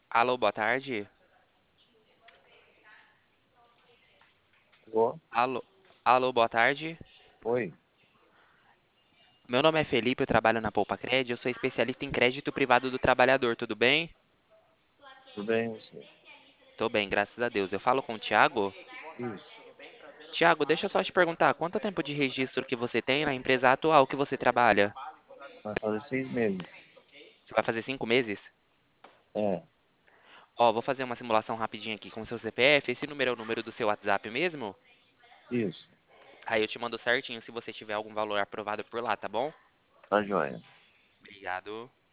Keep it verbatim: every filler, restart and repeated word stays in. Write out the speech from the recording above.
Alô, boa tarde. Alô? Alô, alô, boa tarde. Oi, Meu nome é Felipe, eu trabalho na Poupa Cred, eu sou especialista em crédito privado do trabalhador, tudo bem? tudo bem você? Tô bem, graças a Deus. Eu falo com o Thiago. Isso, Thiago, deixa eu só te perguntar, quanto tempo de registro que você tem na empresa atual que você trabalha? vai fazer seis meses. Você vai fazer cinco meses? É, Ó, vou fazer uma simulação rapidinha aqui com o seu C P F. Esse número é o número do seu WhatsApp mesmo? isso, Aí eu te mando certinho se você tiver algum valor aprovado por lá, tá bom? tá joia. Obrigado.